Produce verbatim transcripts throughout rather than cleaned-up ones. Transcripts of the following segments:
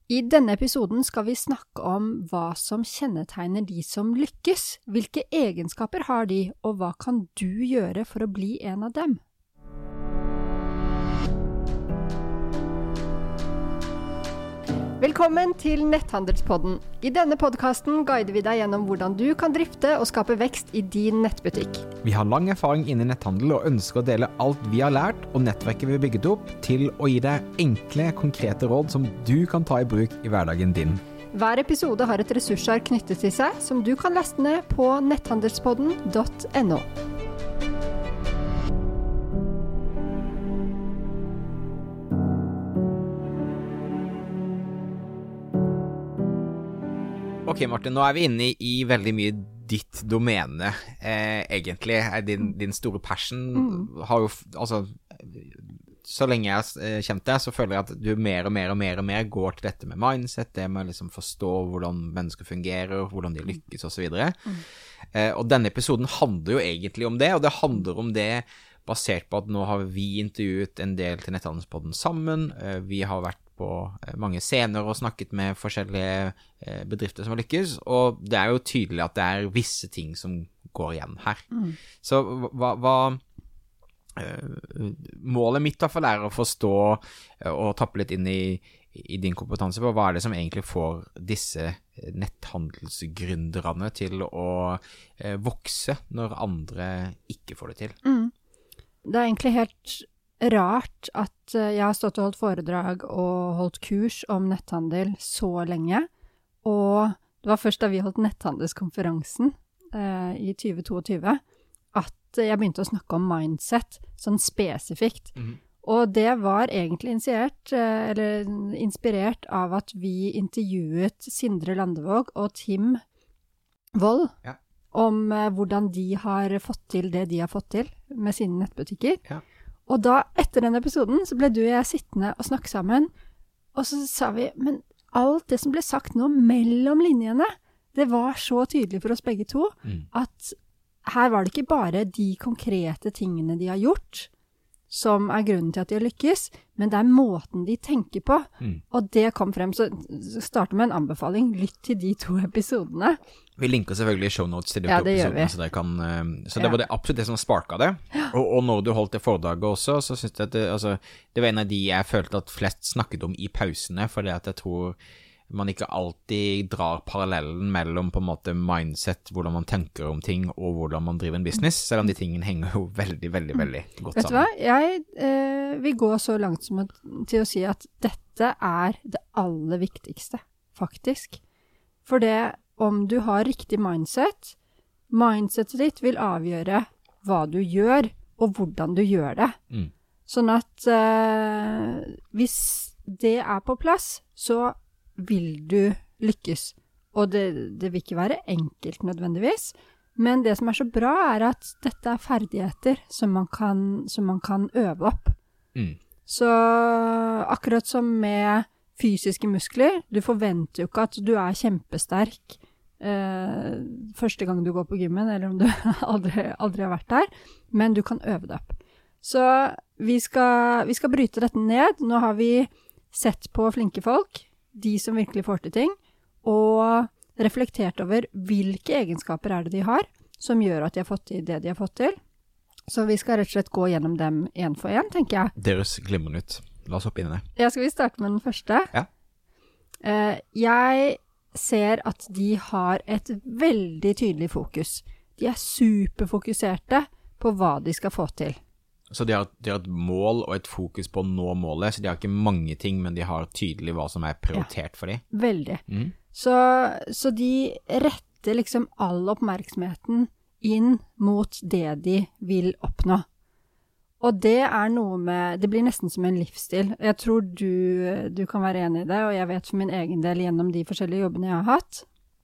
I denne episoden skal vi snakke om hva som kjennetegner de som lykkes. Hvilke egenskaper har de, og hva kan du gjøre for å bli en av dem? Velkommen til Netthandelspodden. I denne podcasten guider vi deg gjennom hvordan du kan drifte og skape vekst i din nettbutikk. Vi har lang erfaring innen netthandel og ønsker å dele alt vi har lært og nettverket vi har bygget opp til å gi deg enkle, konkrete råd som du kan ta i bruk i hverdagen din. Hver episode har et ressursark knyttet til seg som du kan laste ned på netthandelspodden punktum no. Ok, Martin, nå er vi inne i veldig mye ditt domene, eh, egentlig. Din, din store passion mm. har jo, altså, så lenge jeg har kjent deg, så føler jeg at du mer og mer og mer og mer går til dette med mindset, det med å liksom forstå hvordan mennesker fungerer, hvordan de lykkes og så videre. Mm. Eh, og denne episoden handler jo egentlig om det, og det handler om det basert på at nå har vi intervjuet en del til Netthandelspodden sammen, eh, vi har vært på mange scener og snakket med forskjellige bedrifter som har lykkes, og det er jo tydelig at det er visse ting som går igjen her. Mm. Så hva, hva målet mitt da for er å forstå og tappe litt inn i, i din kompetanse på hva er det som egentlig får disse netthandelsgründerne til å vokse når andre ikke får det til. Mm. Det er egentlig helt rart at jeg har stått og holdt foredrag og holdt kurs om netthandel så lenge, og det var først da vi holdt netthandelskonferansen eh, i tjue tjueto at jeg begynte å snakke om mindset, sånn spesifikt. Mm. Og det var egentlig initiert, eh, eller inspirert av at vi intervjuet Sindre Landevåg og Tim Wold ja. om eh, hvordan de har fått til det de har fått til med sine nettbutikker. Ja. Og da, etter den episoden, så ble du og jeg sittende og snakke sammen, og så sa vi, men alt det som ble sagt nå mellom linjene, det var så tydelig for oss begge to, mm. at her var det ikke bare de konkrete tingene de har gjort, som er grunnen til at de har lykkes, men det er måten de tenker på. Mm. Og det kom frem, så starter med en anbefaling, lytt til de to episodene. Vi linker selvfølgelig show notes til de ja, to episodene, så, det, kan, så det ja. var det absolutt det som sparket det. Og, og når du holdt det foredraget også, så synes jeg at det, altså, det var en av de jeg følte at flest snakket om i pausene, fordi at jeg tror man ikke alltid drar parallellen mellom på en måte mindset, hvordan man tenker om ting, og hvordan man driver en business, selv om de tingene henger jo veldig, veldig, veldig godt sammen. Vet du hva? Jeg eh, vil gå så langt som at, til å si at dette er det aller viktigste, faktisk. For det, om du har riktig mindset, mindsetet ditt vil avgjøre hva du gjør, og hvordan du gjør det. Mm. Sånn at eh, hvis det er på plass, så vil du lykkes. Og det, det vil ikke være enkelt nødvendigvis, men det som er så bra er at dette er ferdigheter som man kan, som man kan øve opp. Mm. Så akkurat som med fysiske muskler, du forventer jo ikke at du er kjempesterk eh, første gang du går på gymmen, eller om du aldri, aldri har vært der, men du kan øve det opp. Så vi skal, vi skal bryte dette ned. Nå har vi sett på flinke folk, de som virkelig får til ting, og reflektert over hvilke egenskaper er det de har, som gjør at de har fått til det de har fått til. Så vi skal rett og slett gå gjennom dem en for en, tenker jeg. Deres glimrende ut. La oss hoppe inn i det. Ja, skal vi starte med den første? Ja. Uh, jeg ser at de har et veldig tydelig fokus. De er superfokuserte på hva de skal få til. Så de har, de har et mål og et fokus på å nå målet, så de har ikke mange ting, men de har tydelig hva som er prioritert ja, for dem. Veldig. Mm. Så, så de retter liksom all oppmerksomheten inn mot det de vil oppnå. Og det er noe med, det blir nesten som en livsstil. Jeg tror du, du kan være enig i det, og jeg vet for min egen del gjennom de forskjellige jobbene jeg har hatt,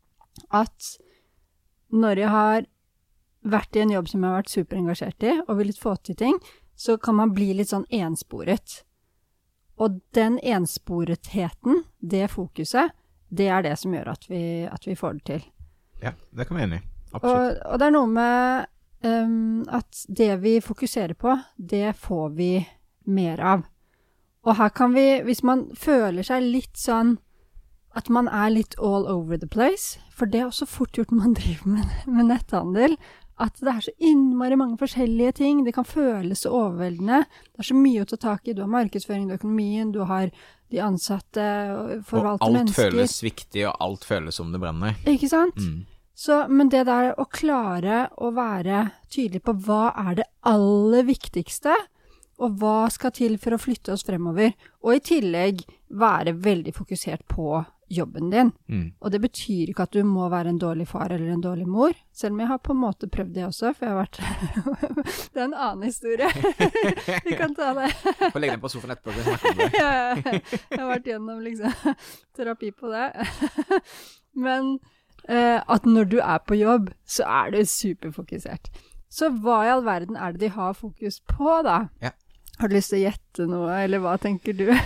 at når jeg har vært i en jobb som jeg har vært superengasjert i, og villet få til ting, så kan man bli litt sånn ensporet. Og den ensporetheten, det fokuset, det er det som gjør at vi, at vi får det til. Ja, det kan vi enig i. Absolutt. Og, og det er noe med um, at det vi fokuserer på, det får vi mer av. Og her kan vi, hvis man føler seg litt sånn at man er litt all over the place, for det er også fort gjort når man driver med, med netthandel, at det er så innmari mange forskjellige ting, det kan føles så overveldende, det er så mye å ta tak i, du har markedsføring, du har økonomien, du har de ansatte, forvalter mennesker. Og alt føles viktig, og alt føles som det brenner. Ikke sant? Mm. Så, men det der å klare å være tydelig på hva er det aller viktigste, og hva skal til for å flytte oss fremover, og i tillegg være veldig fokusert på jobben din. Mm. Og det betyr ikke at du må være en dårlig far eller en dårlig mor, selv om jeg har på en måte prøvd det også, for jeg har vært... det er en annen historie. Vi kan ta det. Få legge deg på sofaen etterpå, vi snakker om det. Ja, jeg har vært gjennom liksom, terapi på det. Men eh, at når du er på jobb, så er du superfokusert. Så hva i all verden er det de har fokus på da? Ja. Har du lyst til å gjette noe, eller hva tenker du?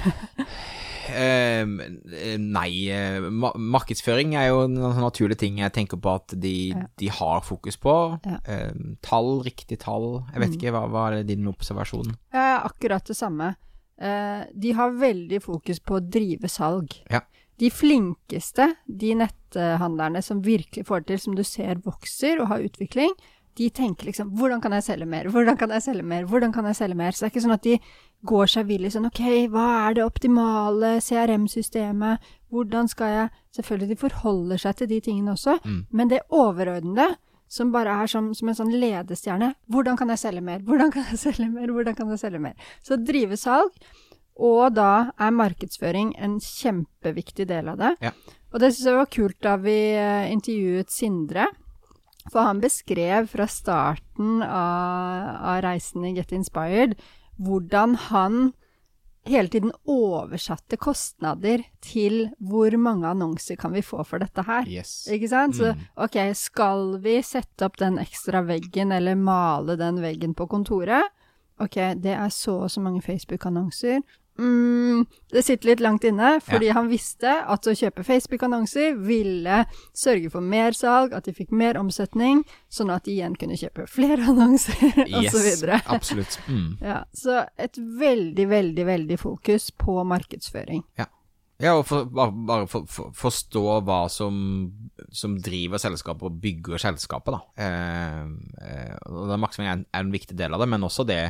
Uh, nei, ma- markedsføring er jo en naturlig ting jeg tenker på at de, ja. de har fokus på. Ja. Uh, tall, riktig tall, jeg vet mm. ikke, hva, hva er din observasjon? Ja, akkurat det samme. Uh, de har veldig fokus på å drive salg. Ja. De flinkeste, de netthandlerne som virkelig får det til, som du ser vokser og har utvikling, de tenker liksom, hvordan kan jeg selge mer? Hvordan kan jeg selge mer? Hvordan kan jeg selge mer? Så det er ikke sånn at de går seg villig sånn, ok, hva er det optimale C R M-systemet? Hvordan skal jeg? Selvfølgelig de forholder seg til de tingene også, mm. men det overordnede, som bare er som, som en sånn ledestjerne, hvordan kan jeg selge mer? Hvordan kan jeg selge mer? Hvordan kan jeg selge mer? Så drive salg, og da er markedsføring en kjempeviktig del av det. Ja. Og det synes jeg var kult da vi intervjuet Sindre, for han beskrev fra starten av, av reisen i Get Inspired, hvordan han hele tiden oversatte kostnader til hvor mange annonser kan vi få for dette her. Yes. Ikke sant? Så, mm. ok, skal vi sette opp den ekstra veggen, eller male den veggen på kontoret? Ok, det er så og så mange Facebook-annonser. Mm, det sitter litt langt inne, fordi ja. han visste at å kjøpe Facebook-annonser ville sørge for mer salg, at de fikk mer omsetning, sånn at de igjen kunne kjøpe flere annonser, yes, og så videre. Absolutt. Mm. Ja, så et veldig, veldig, veldig fokus på markedsføring. Ja, ja og for, bare, bare for, for, forstå hva som, som driver selskapet og bygger selskapet, da. Eh, eh, og da markedsføring er en, er en viktig del av det, men også det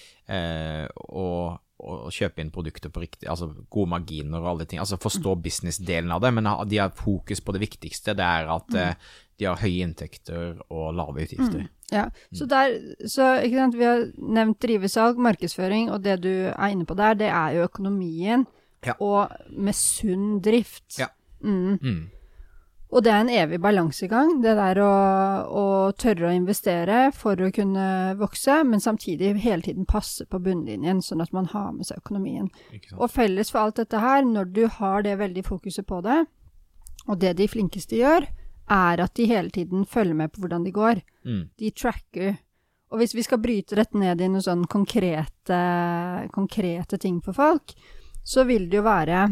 eh, å å kjøpe inn produkter på riktig, altså gode marginer og alle ting, altså forstå business-delen av det, men de har fokus på det viktigste, det er at mm. de har høye inntekter og lave utgifter. Mm. Ja, mm. så der, så ikke sant, vi har nevnt drivesalg, markedsføring, og det du er inne på der, det er jo økonomien, ja. og med sunn drift. Ja. Mm. Mm. Og det er en evig balansegang, det der å, å tørre å investere for å kunne vokse, men samtidig hele tiden passe på bunnlinjen, sånn at man har med seg økonomien. Og felles for alt dette her, når du har det veldig fokuset på det, og det de flinkeste gjør, er at de hele tiden følger med på hvordan de går. Mm. De tracker. Og hvis vi skal bryte dette ned i noen sånn konkrete, konkrete ting for folk, så vil det jo være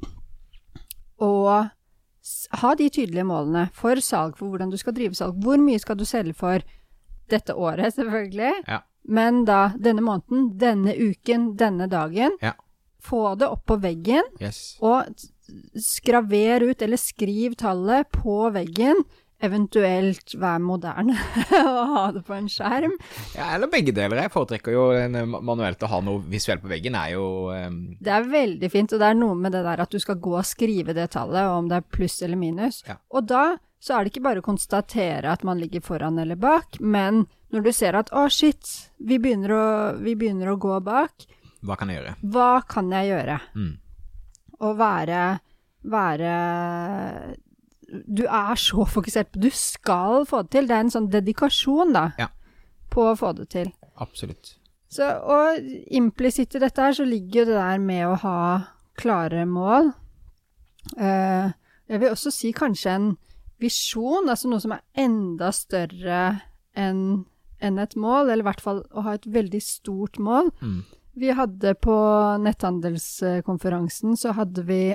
å ha de tydelige målene for salg, for hvordan du skal drive salg. Hvor mye skal du selge for dette året, selvfølgelig? Ja. Men da, denne måneden, denne uken, denne dagen, ja. få det opp på veggen, yes. og skraver ut, eller skriv tallet på veggen, eventuelt være moderne og ha det på en skjerm. Ja, eller begge deler. Jeg foretrekker jo manuelt å ha noe visuelt på veggen er jo... Um... Det er veldig fint, og det er noe med det der at du skal gå og skrive det tallet, om det er pluss eller minus. Ja. Og da så er det ikke bare å konstatere at man ligger foran eller bak, men når du ser at, å oh, shit, vi begynner, å, vi begynner å gå bak. Hva kan jeg gjøre? Hva kan jeg gjøre? Mm. Og være... være du er så fokusert på, du skal få det til, det er en sånn dedikasjon da, ja. på å få det til. Absolutt. Så, og implisitt i dette her, så ligger det der med å ha klare mål. Uh, jeg vil også si kanskje en visjon, altså noe som er enda større enn, enn et mål, eller i hvert fall å ha et veldig stort mål. Mm. Vi hadde på netthandelskonferansen, så hadde vi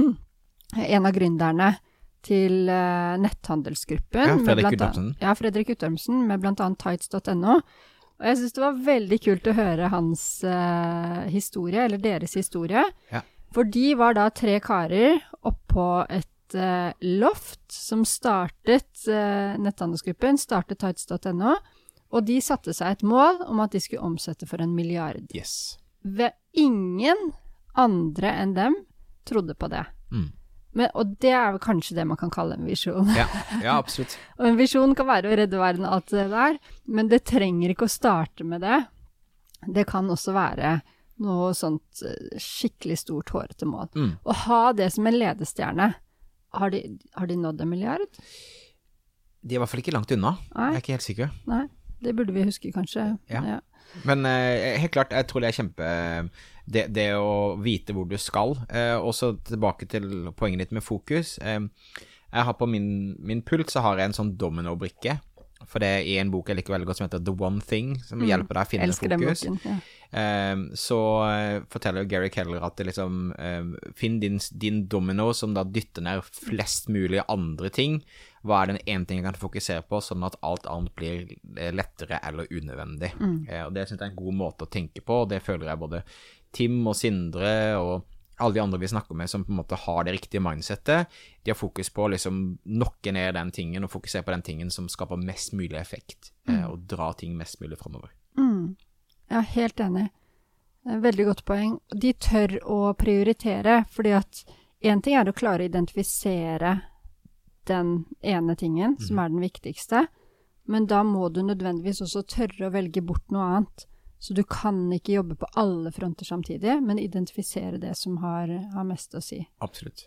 en av gründerne til uh, netthandelsgruppen. Ja, Fredrik Uttormsen. Ja, Fredrik Uttormsen, med blant annet tights dot no. Og jeg synes det var veldig kult å høre hans uh, historie, eller deres historie. Ja. For de var da tre karer oppå et uh, Loft, som startet uh, netthandelsgruppen, startet tights dot no, og de satte seg et mål om at de skulle omsette for en milliard. Yes. Ved ingen andre enn dem trodde på det. Mm. Men, og det er vel kanskje det man kan kalle en visjon. Ja, ja absolutt. Og en visjon kan være å redde verden og alt det der, men det trenger ikke å starte med det. Det kan også være noe sånt skikkelig stort hårete mål. Mm. Å ha det som en ledestjerne, har de, har de nådd en milliard? De er i hvert fall ikke langt unna. Nei. Jeg er ikke helt sikker. Nei, det burde vi huske kanskje. Ja. Ja. Men eh, helt klart, jeg tror det er kjempe det, det å vite hvor du skal. Eh, og så tilbake til poenget ditt med fokus. Eh, jeg har på min, min pult så har jeg en sånn domino-brikke. For det er i en bok jeg liker veldig godt som heter The One Thing, som mm. hjelper deg å finne Elsker fokus. Den boken, ja. Um, så uh, forteller Gary Keller at det liksom um, finn din, din domino som da dytter ned flest mulig andre ting. Hva er den ene ting jeg kan fokusere på, sånn at alt annet blir lettere eller unødvendig. Mm. Uh, og det synes jeg er en god måte å tenke på, og det føler jeg både Tim og Sindre og alle de andre vi snakker med som på en måte har det riktige mindsetet. De har fokus på å liksom nokke ned den tingen og fokusere på den tingen som skaper mest mulig effekt, mm. uh, og dra ting mest mulig fremover. Mm. Ja, helt enig. Veldig godt poeng. De tør å prioritere, fordi at en ting er å klare å identifisere den ene tingen, mm. som er den viktigste, men da må du nødvendigvis også tørre å velge bort noe annet. Så du kan ikke jobbe på alle fronter samtidig, men identifisere det som har, har mest å si. Absolutt.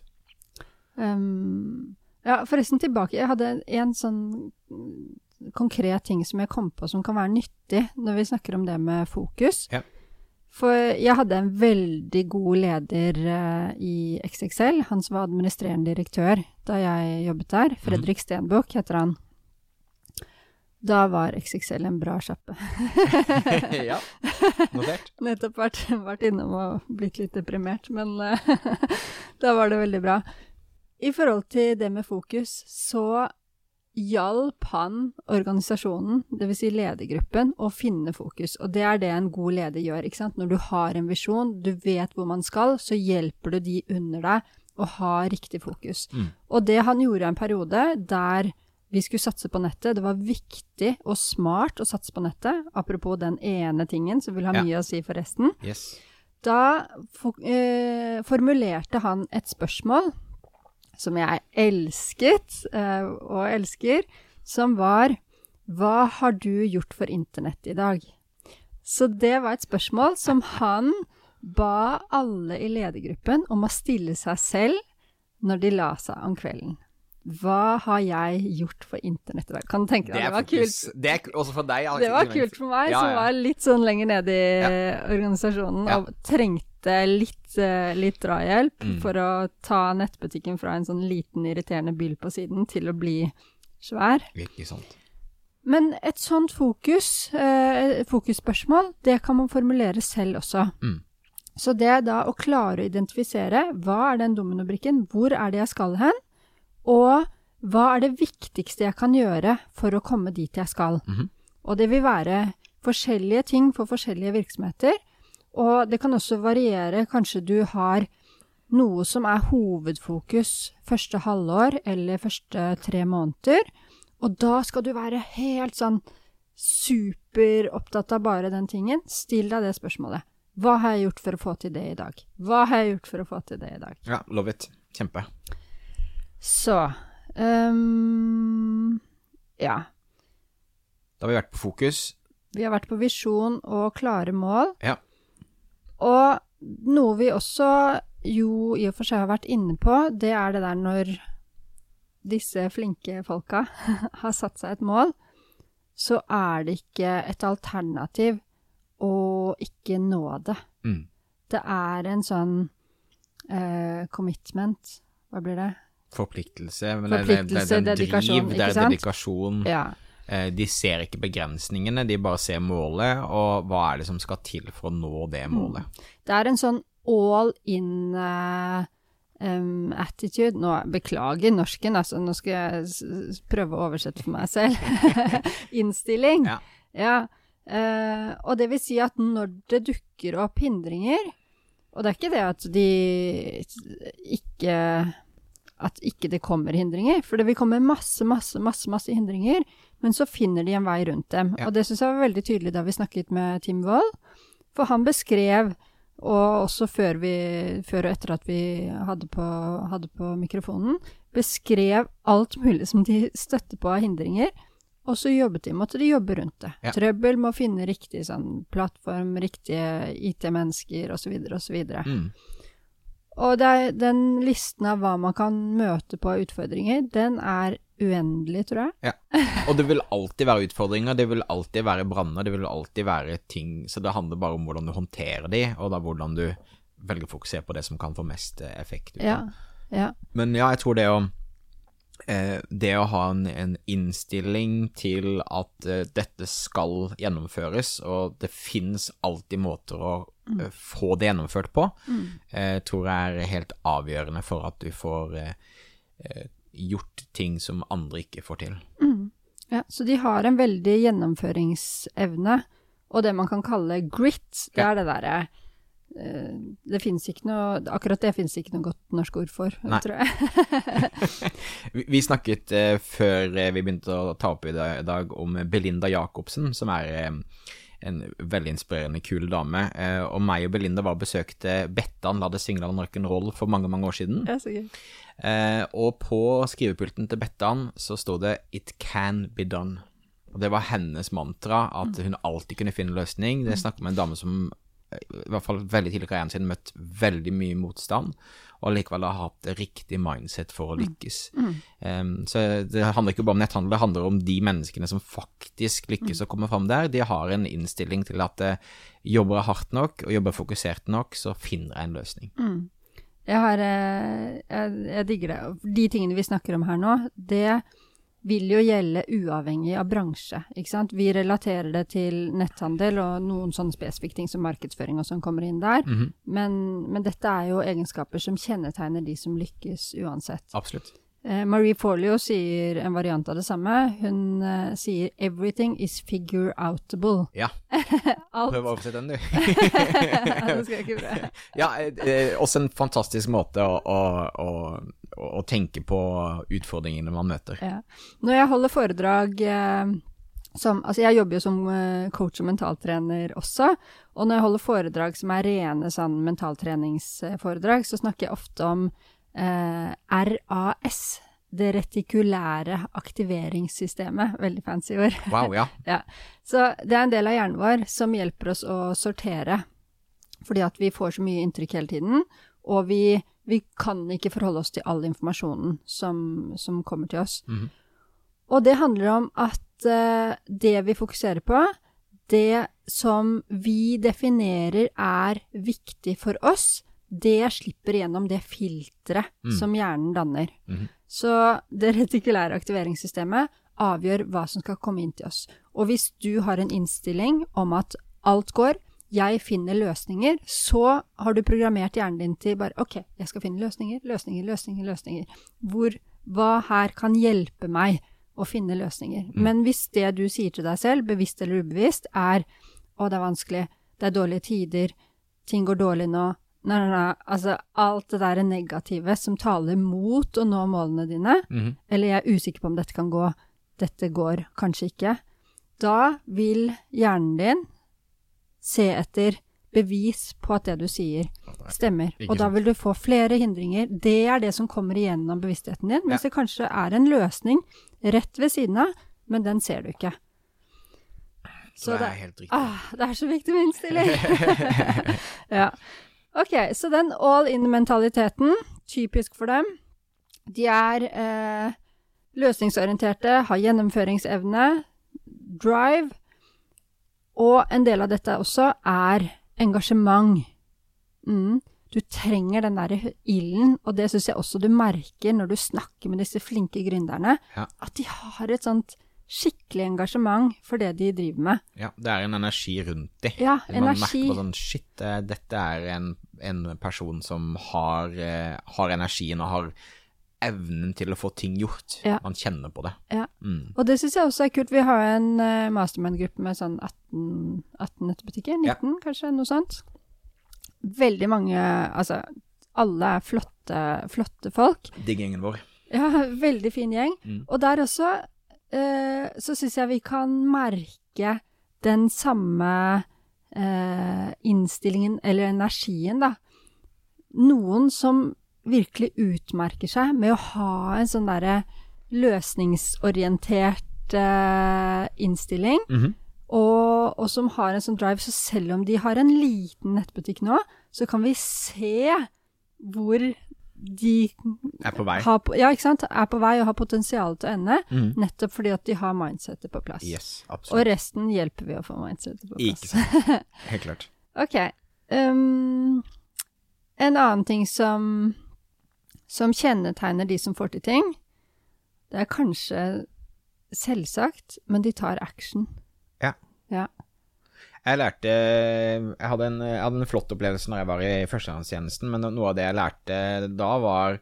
Um, ja, forresten tilbake. Jeg hadde en sånn konkret ting som jeg kom på som kan være nyttig når vi snakker om det med fokus. Ja. For jeg hadde en veldig god leder uh, i X X L, han som var administrerende direktør da jeg jobbet der. Fredrik mm. Stenbukk heter han. Da var X X L en bra kjappe. Ja, notert. Nettopp vært, vært innom og blitt litt deprimert, men uh, da var det veldig bra. I forhold til det med fokus, så hjalp han organisasjonen, det vil si ledergruppen, å finne fokus. Og det er det en god leder gjør, ikke sant? Når du har en visjon, du vet hvor man skal, så hjelper du de under deg å ha riktig fokus. Mm. Og det han gjorde en periode der vi skulle satse på nettet, det var viktig og smart å satse på nettet, apropos den ene tingen som vil ha mye ja. Å si for resten. Yes. Da for, eh, formulerte han et spørsmål som jeg elsket uh, og elsker, som var, hva har du gjort for internett i dag? Så det var et spørsmål som han ba alle i ledergruppen om å stille seg selv når de la seg om kvelden. Hva har jeg gjort for internett i dag? Kan du tenke deg, det, det var faktisk, kult. Det er også for deg. Det var kult for meg, ja, som ja. Var litt sånn lenger nede i ja. Organisasjonen, ja. Og trengte litt, litt drahjelp mm. for å ta nettbutikken fra en sånn liten irriterende bil på siden til å bli svær. Virkelig sant. Men et sånt fokus, eh, fokusspørsmål, det kan man formulere selv også. Mm. Så det er da å klare å identifisere, hva er den dominobrikken, hvor er det jeg skal hen, og hva er det viktigste jeg kan gjøre for å komme dit jeg skal. Mm-hmm. Og det vil være forskjellige ting for forskjellige virksomheter, og det kan også variere. Kanskje du har noe som er hovedfokus første halvår eller første tre måneder, og da skal du være helt sånn super opptatt av bare den tingen. Still deg det spørsmålet. Hva har jeg gjort for å få til det i dag? Hva har jeg gjort for å få til det i dag? Ja, love it. Kjempe. Så, um, ja. Da har vi vært på fokus. Vi har vært på visjon og klare mål. Ja. Og noe vi også jo i og for seg har vært inne på, det er det der når disse flinke folka har satt seg et mål, så er det ikke et alternativ å ikke nå det. Mm. Det er en sånn uh, commitment, hva blir det? Forpliktelse, men Forpliktelse, det, det, det, det er dedikasjon, driv, det er dedikasjon. Ja. De ser ikke begrensningene, de bare ser målet, og hva er det som skal til for å nå det målet. Mm. Det er en sånn all-in uh, um, attitude. Nå, beklager norsken, altså, nå skal jeg prøve å oversette for meg selv. Innstilling. Ja. Ja. Uh, og det vil si at når det dukker opp hindringer, og det er ikke det at de ikke at ikke det kommer hindringer, for det vil komme masse, masse, masse, masse hindringer, men så finner de en vei rundt dem. Ja. Og det synes jeg var veldig tydelig da vi snakket med Tim Wold, for han beskrev, og også før, vi, før og etter at vi hadde på, hadde på mikrofonen, beskrev alt mulig som de støtte på av hindringer, og så jobbet de, måtte de jobbe rundt det. Ja. Trøbbel med å finne riktig sånn, plattform, riktige I T-mennesker, og så videre, og så videre. Mm. Og det er, den listen av hva man kan møte på utfordringer, den er uendelig, tror jeg. Ja, og det vil alltid være utfordringer, det vil alltid være branner, det vil alltid være ting, så det handler bare om hvordan du håndterer de, og da hvordan du velger å fokusere på det som kan få mest effekt. Ut. Ja, ja. Men ja, jeg tror det å, eh, det å ha en, en innstilling til at eh, dette skal gjennomføres, og det finnes alltid måter å Mm. få det gjennomført på, mm. eh, tror jeg er helt avgjørende for at du får eh, gjort ting som andre ikke får til. Mm. Ja, så de har en veldig gjennomføringsevne, og det man kan kalle grit, det ja. er det der eh, det finnes ikke noe, akkurat det finnes ikke noe godt norsk ord for, Nei. tror jeg. vi, vi snakket eh, før vi begynte å ta opp i dag om Belinda Jacobsen, som er eh, en veldig inspirerende, kul dame, eh, og meg og Belinda var besøkte Bettan, la det synge om rock'n'roll for mange, mange år siden. Ja, så gøy. Eh, og på skrivepulten til Bettan så stod det «It can be done». Og det var hennes mantra, at hun alltid kunne finne løsning. Det snakket om en dame som i hvert fall veldig tidlig i karrieren sin møtt veldig mye motstand, og likevel har hatt riktig mindset for å lykkes. Mm. Um, så det handler ikke bare om netthandel, det handler om de menneskene som faktisk lykkes mm. å komme frem der. De har en innstilling til at uh, jobber jeg hardt nok, og jobber fokusert nok, så finner jeg en løsning. Mm. Jeg har, jeg, jeg digger det. De tingene vi snakker om her nå, det vil jo gjelde uavhengig av bransje, ikke sant? Vi relaterer det til netthandel og noen sånne spesifikke ting som markedsføring og som kommer inn der, mm-hmm. men, men dette er jo egenskaper som kjennetegner de som lykkes uansett. Absolutt. Eh, Marie Forleo sier en variant av det samme. Hun eh, sier «Everything is figure-outable». Ja, prøv å oversette den du. Det skal jeg ikke prøve. Ja, eh, også en fantastisk måte å... å, å og tenke på utfordringene man møter. Ja. Når jeg holder foredrag, eh, som, altså jeg jobber jo som eh, coach og mentaltrener også, og når jeg holder foredrag som er rene sånn mentaltreningsforedrag, så snakker jeg ofte om eh, R A S, det retikulære aktiveringssystemet, veldig fancy ord. Wow, ja. Ja. Så det er en del av hjernen vår som hjelper oss å sortere, fordi at vi får så mye inntrykk hele tiden, og vi Vi kan ikke forholde oss til all informasjonen som, som kommer til oss. Mm-hmm. Og det handler om at uh, det vi fokuserer på, det som vi definerer er viktig for oss, det slipper gjennom det filtret mm. som hjernen danner. Mm-hmm. Så det retikulære aktiveringssystemet avgjør hva som skal komme inn til oss. Og hvis du har en innstilling om at alt går, jeg finner løsninger, så har du programmert hjernen din til bare, ok, jeg skal finne løsninger, løsninger, løsninger, løsninger. Hvor, hva her kan hjelpe meg å finne løsninger? Mm. Men hvis det du sier til deg selv, bevisst eller ubevisst, er, å, det er vanskelig, det er dårlige tider, ting går dårlig nå, nei, nei, nei, altså alt det der negative som taler mot å nå målene dine, mm. eller jeg er usikker på om dette kan gå, dette går kanskje ikke, da vil hjernen din se etter bevis på at det du sier stemmer. Og da vil du få flere hindringer. Det er det som kommer igjennom bevisstheten din, mens ja. det kanskje er en løsning rett ved siden av, men den ser du ikke. Så det er helt riktig. Ah, det er så viktig med innstilling. Ja. Ok, så den all-in-mentaliteten, typisk for dem, de er eh, løsningsorienterte, har gjennomføringsevne, drive, og en del av dette også er engasjement. Mm. Du trenger den der ilden, og det synes jeg også du merker når du snakker med disse flinke gründerne, ja. At de har et sånt skikkelig engasjement for det de driver med. Ja, det er en energi rundt de. Ja, Man energi. merker på sånn, shit, dette er en, en person som har, har energien og har evnen til å få ting gjort. Ja. Man kjenner på det. Ja, mm. og det synes jeg også er kult. Vi har en uh, mastermind-gruppe med sånn atten, atten nettbutikker, nitten ja. kanskje, noe sånt. Veldig mange, altså alle er flotte, flotte folk. Digg gjengen vår. Ja, veldig fin gjeng. Mm. Og der også, eh, så synes jeg vi kan merke den samme eh, innstillingen, eller energien da. Noen som virkelig utmerker seg med å ha en sånn der løsningsorientert eh, innstilling, Mm-hmm. og, og som har en sånn drive, så selv om de har en liten nettbutikk nå, så kan vi se hvor de Er på vei. har, ja, ikke sant? Er på vei og har potensial til å ende, Mm. nettopp fordi at de har mindsetet på plass. Yes, Og absolutt. resten hjelper vi å få mindsetet på plass. Ikke sant. Helt klart. Ok. Um, en annen ting som, som kjennetegner de som får til ting, det er kanskje selvsagt, men de tar action. Ja. Ja. Jeg lærte, jeg hadde, en, jeg hadde en flott opplevelse når jeg var i førstegangstjenesten, men noe av det jeg lærte da var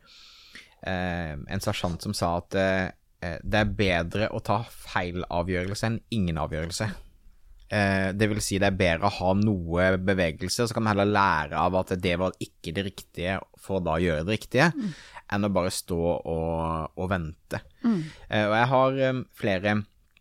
eh, en sersjant som sa at eh, det er bedre å ta feil avgjørelse enn ingen avgjørelse. Eh, det vil si det er bedre å ha noe bevegelse, så kan man heller lære av at det var ikke det riktige for å da gjøre det riktige, mm. enn å bare stå og, og vente. Mm. Eh, og jeg har eh, flere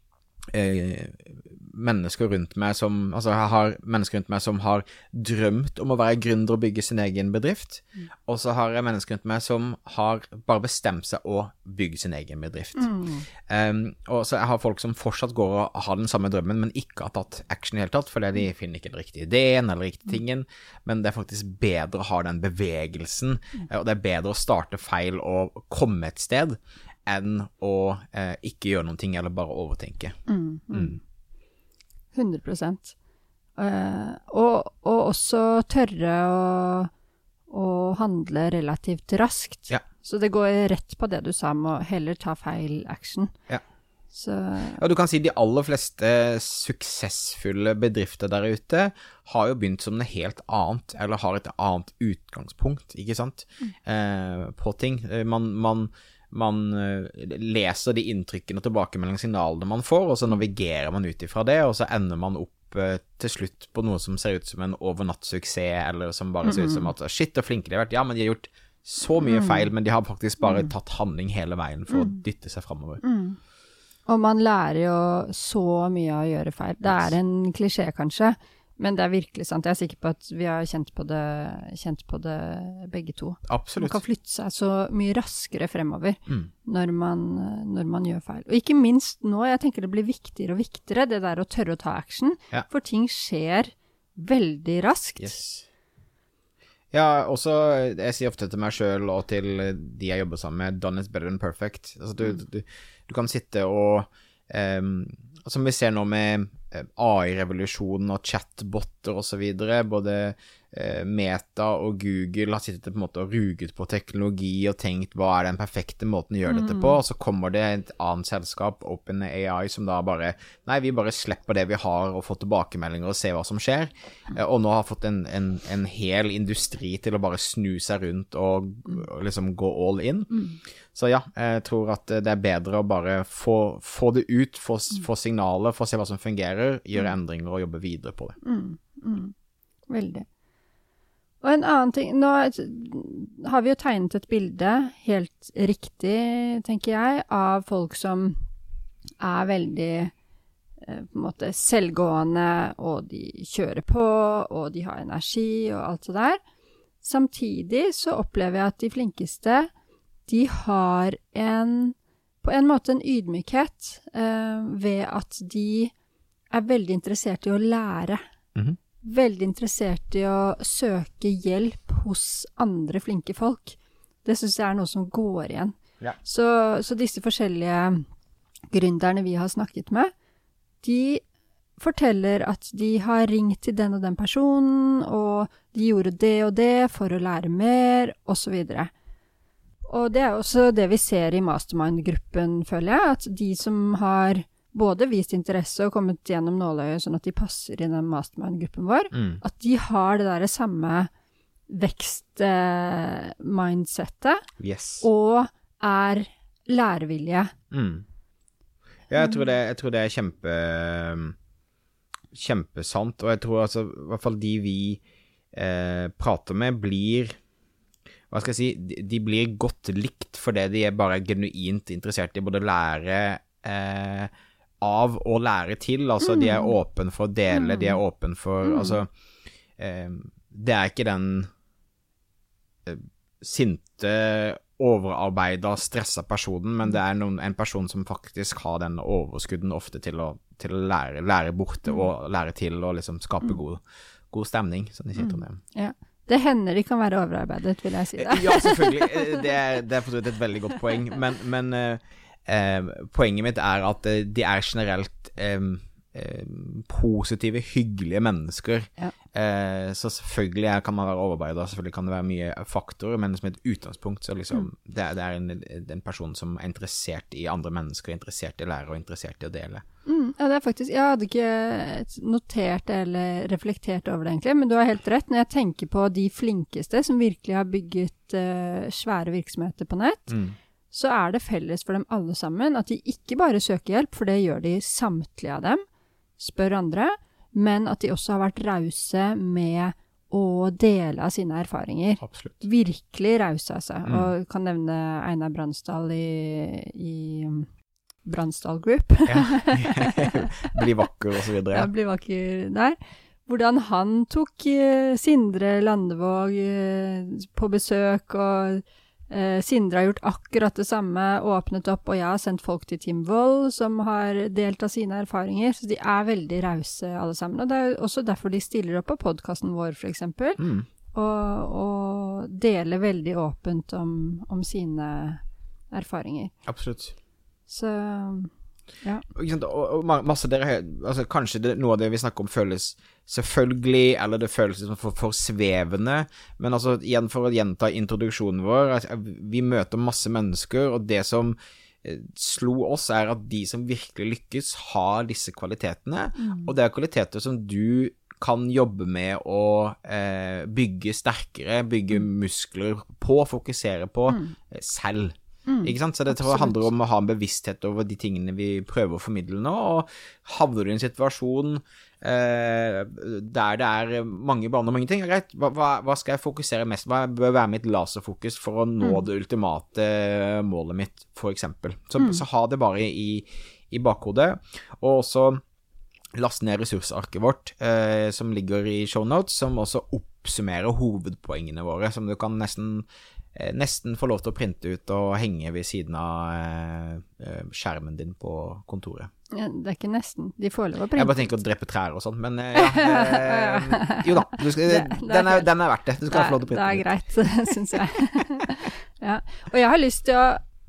eh, mennesker rundt meg som, altså jeg har mennesker rundt meg som har drømt om å være gründer og bygge sin egen bedrift, mm. og så har jeg mennesker rundt meg som har bare bestemt seg å bygge sin egen bedrift. Mm. Um, og så jeg har folk som fortsatt går og har den samme drømmen, men ikke har tatt action i hele tatt, fordi de finner ikke den riktige ideen eller riktige tingen, men det er faktisk bedre å ha den bevegelsen, mm. og det er bedre å starte feil og komme et sted, enn å eh, ikke gjøre noen ting, eller bare overtenke. Mm. Mm. hundre prosent. Uh, og, og også tørre å, å handle relativt raskt. Ja. Så det går rett på det du sa, med å heller ta feil action. Ja. Så... Ja, du kan si de aller fleste suksessfulle bedrifter der ute har jo begynt som noe helt annet, eller har et annet utgangspunkt, ikke sant, mm. eh, på ting. Man... man Man leser de inntrykkene og tilbakemeldingssignalene man får, og så navigerer man ut ifra det, og så ender man opp eh, til slutt på noe som ser ut som en overnattsuksess, eller som bare ser ut som at shit, og flinke de har vært. Ja, men de har gjort så mye feil, men de har faktisk bare tatt handling hele veien for å dytte seg fremover. Mm. Og man lærer jo så mye av å gjøre feil. Det er en klisjé kanskje, men det er virkelig sant. Jeg er sikker på at vi har kjent på det, kjent på det begge to. Absolutt. Man kan flytte seg så mye raskere fremover mm. når, man, når man gjør feil. Og ikke minst nå, jeg tenker det blir viktigere og viktigere, det der å tørre å ta action, ja. For ting skjer veldig raskt. Yes. Ja, også, jeg sier ofte til meg selv og til de jeg jobber sammen med, done is better than perfect. Altså, du, mm. du, du kan sitte og, um, som vi ser nå med A I-revolusjonen og chatbotter og så videre, både eh, Meta og Google har sittet på en måte og ruget på teknologi og tenkt hva er den perfekte måten å gjøre mm. dette på, og så kommer det et annet selskap, OpenAI, som da bare, nei, vi bare slipper det vi har og får tilbakemeldinger og ser hva som skjer, eh, og nå har fått en, en, en hel industri til å bare snu seg rundt og, og liksom gå all in. Mm. Så ja, jeg tror at det er bedre å bare få, få det ut, få, få signaler, få se hva som fungerer, gjøre endringer og jobbe videre på det. Mm, mm, veldig. Og en annen ting, nå har vi jo tegnet et bilde, helt riktig, tenker jeg, av folk som er veldig eh, på en måte selvgående, og de kjører på, og de har energi og alt det der. Samtidig så opplever jeg at de flinkeste, de har en, på en måte en ydmykhet eh, ved at de er veldig interessert i å lære. Mm-hmm. Veldig interessert i å søke hjelp hos andre flinke folk. Det synes jeg er noe som går igjen. Ja. Så, så disse forskjellige gründerne vi har snakket med, de forteller at de har ringt til den og den personen, og de gjorde det og det for å lære mer, og så videre. Og det er også det vi ser i mastermind-gruppen, føler jeg, at de som har både vist interesse og kommet gjennom nåløyet sånn at de passer i den mastermind-gruppen vår, mm. at de har det der samme vekst-mindsettet, eh, yes. og er lærevillige. Mm. Ja, jeg tror det, jeg tror det er kjempe, kjempesant, og jeg tror altså, i hvert fall de vi eh, prater med blir hva skal jeg si, de, de blir godt likt fordi de er bare genuint interessert i både lære eh, av og lære til, altså mm. de er åpen for å dele, mm. de er åpen for, mm. altså, eh, det er ikke den eh, sinte, overarbeida, stressa personen, men det er noen, en person som faktisk har den overskudden ofte til å, til å lære, lære borte mm. og lære til å liksom skape mm. god, god stemning, som de sier om det. Ja. Det hender de kan være overarbeidet, vil jeg si det. Ja, selvfølgelig. Det er, det er for så vidt et veldig godt poeng, men, men eh, poenget mitt er at de er generelt eh, eh, positive, hyggelige mennesker. Ja. Eh, så selvfølgelig kan man være overarbeidet, selvfølgelig kan det være mye faktorer, men som et utgangspunkt så liksom, mm. det, er, det er en, en person som er interessert i andre mennesker, interessert i å lære og interessert i å dele. Mm, ja, det er faktisk, jeg hadde ikke notert eller reflektert over det egentlig, men du har helt rett. Når jeg tenker på de flinkeste som virkelig har bygget uh, svære virksomheter på nett, mm. så er det felles for dem alle sammen at de ikke bare søker hjelp, for det gjør de samtlige av dem, spør andre, men at de også har vært rause med å dele av sine erfaringer. Absolutt. Virkelig rause, altså. Mm. Og kan nevne Einar Bransdal i, i Bransdal Group. Ja. Bli vakker og så videre. Ja, bli vakker der. Hvordan han tok uh, Sindre Landevåg uh, på besøk, og uh, Sindre har gjort akkurat det samme, åpnet opp, og jeg har sendt folk til Team Vold, som har delt av sine erfaringer, så de er veldig rause alle sammen, og det er også derfor de stiller opp på podcasten vår, for eksempel, mm. og, og deler veldig åpent om, om sine erfaringer. Absolutt. Så, ja. Og, og masse dere, altså kanskje det, noe av det vi snakker om føles selvfølgelig, eller det føles liksom for, for svevende, men altså igjen for å gjenta introduksjonen vår, altså, vi møter masse mennesker, og det som eh, slo oss er at de som virkelig lykkes har disse kvalitetene, mm. og det er kvaliteter som du kan jobbe med å eh, bygge sterkere, bygge mm. muskler på, fokusere på mm. eh, selv. Mm, ikke sant? Så det tror jeg handler om å ha en bevissthet over de tingene vi prøver å formidle nå, og havner du i en situasjon eh, der det er mange barn og mange ting, greit, hva, hva, hva skal jeg fokusere mest, hva bør være mitt laserfokus for å nå mm. det ultimate målet mitt, for eksempel. Så, mm. så ha det bare i, i bakhodet, og også last ned ressursarket vårt, eh, som ligger i show notes, som også oppsummerer hovedpoengene våre, som du kan nesten nesten få lov til å printe ut og henge ved siden av eh, skjermen din på kontoret. Ja, det er ikke nesten. De får lov å printe. Jeg bare tenker å drepe trær og sånt, men eh, ja, eh, jo da, du skal, det, det den, er, den er verdt det. Du skal det, få lov til å printe. Det er greit, synes jeg. Ja. Og jeg har lyst til å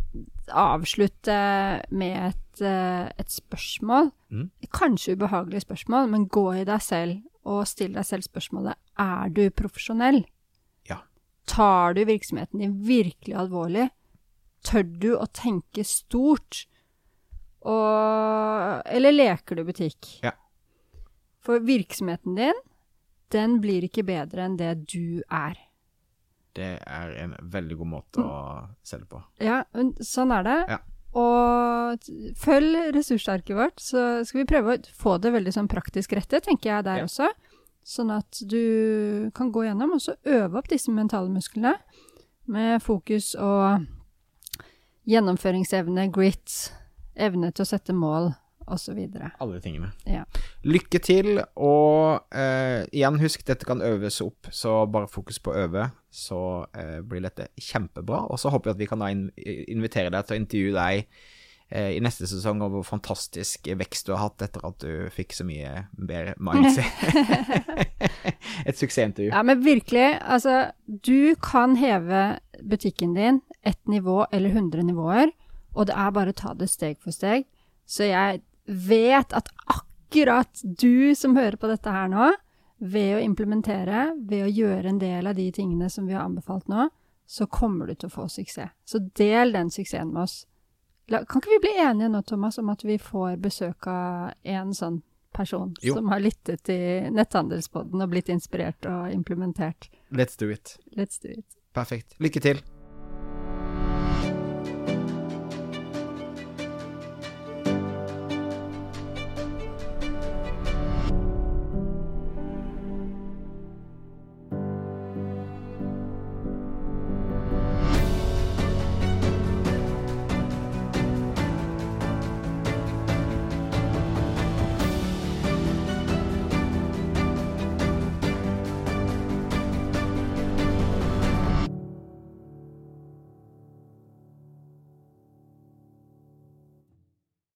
avslutte med et, et spørsmål. Mm. Kanskje ubehagelig spørsmål, men gå i deg selv og still deg selv spørsmålet, er du profesjonell? Tar du virksomheten din virkelig alvorlig? Tør du å tenke stort? Og, eller leker du butikk? Ja. For virksomheten din, den blir ikke bedre enn det du er. Det er en veldig god måte å se det på. Ja, sånn er det. Ja. Og følg ressursarket vårt, så skal vi prøve å få det veldig sånn praktisk rette, tenker jeg der ja. også. Sånn at du kan gå gjennom og så øve opp disse mentale musklene med fokus og gjennomføringsevne, grit, evne til å sette mål og så videre. Alle tingene. Ja. Lykke til, og eh, igjen husk, dette kan øves opp, så bare fokus på å øve, så eh, blir dette kjempebra, og så håper jeg at vi kan da in- invitere deg til å intervjue deg i neste sesong, og hvor fantastisk vekst du har hatt etter at du fikk så mye bedre mindset. Et suksessintervju. Ja, men virkelig, altså, du kan heve butikken din et nivå eller hundre nivåer, og det er bare å ta det steg for steg. Så jeg vet at akkurat du som hører på dette her nå, ved å implementere, ved å gjøre en del av de tingene som vi har anbefalt nå, så kommer du til å få suksess. Så del den suksessen med oss. Kan ikke vi bli enige nå, Thomas, om at vi får besøk av en sånn person jo. Som har lyttet til Netthandelspodden og blitt inspirert og implementert? Let's do it. Let's do it. Perfekt. Lykke til.